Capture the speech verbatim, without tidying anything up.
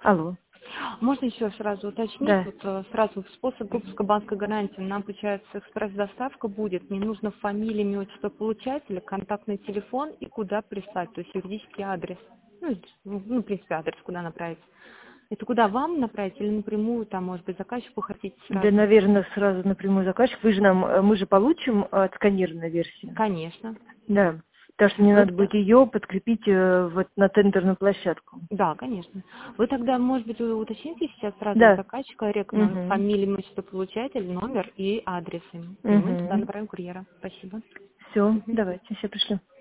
Алло. Можно еще сразу уточнить, Да. вот э, сразу способ выпуска банковской гарантии. Нам, получается, экспресс-доставка будет. Мне нужно фамилия, имя, отчество получателя, контактный телефон и куда прислать, то есть юридический адрес. Ну, ну, ну, в принципе, адрес, куда направить. Это куда вам направить или напрямую, там, может быть, заказчику хотите Да, сразу? наверное, сразу напрямую заказчик. Вы же нам, э, мы же получим э, отсканированную версию. Конечно. Да. Потому что мне Вы надо т- будет ее подкрепить э, вот на тендерную площадку. Да, конечно. Вы тогда, может быть, вы уточните сейчас сразу у Да. заказчика рекна Угу. фамилию, имя, отчество получателя, номер и адрес им. И мы туда Угу. направим курьера. Спасибо. Все, Мгм. давайте, все пришлю.